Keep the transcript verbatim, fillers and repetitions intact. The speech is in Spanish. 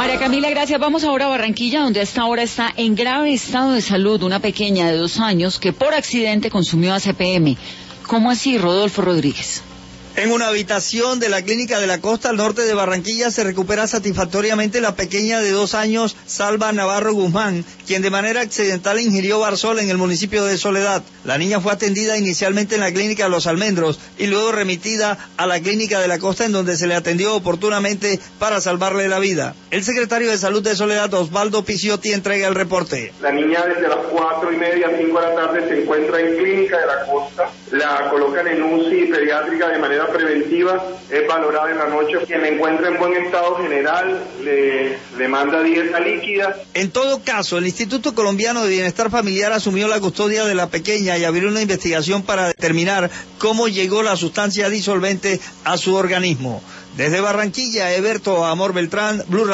María Camila, gracias. Vamos ahora a Barranquilla, donde a esta hora está en grave estado de salud una pequeña de dos años que por accidente consumió A C P M. ¿Cómo así, Rodolfo Rodríguez? En una habitación de la Clínica de la Costa al norte de Barranquilla se recupera satisfactoriamente la pequeña de dos años, Salva Navarro Guzmán, quien de manera accidental ingirió barzol en el municipio de Soledad. La niña fue atendida inicialmente en la Clínica de Los Almendros y luego remitida a la Clínica de la Costa, en donde se le atendió oportunamente para salvarle la vida. El secretario de Salud de Soledad, Osvaldo Piciotti, entrega el reporte. La niña desde las cuatro y media, cinco de la tarde se encuentra en Clínica de la Costa. La colocan en U C I pediátrica de manera preventiva, es valorada en la noche. Quien la encuentra en buen estado general le, le manda dieta líquida. En todo caso, el Instituto Colombiano de Bienestar Familiar asumió la custodia de la pequeña y abrió una investigación para determinar cómo llegó la sustancia disolvente a su organismo. Desde Barranquilla, Eberto Amor Beltrán, Blue